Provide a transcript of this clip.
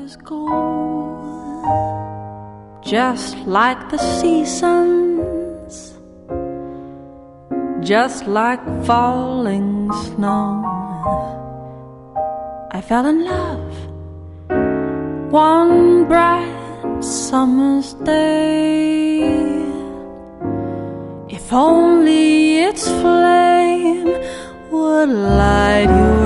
years go, just like the seasons, just like falling snow. I fell in love one bright summer's day. If only its flame would light your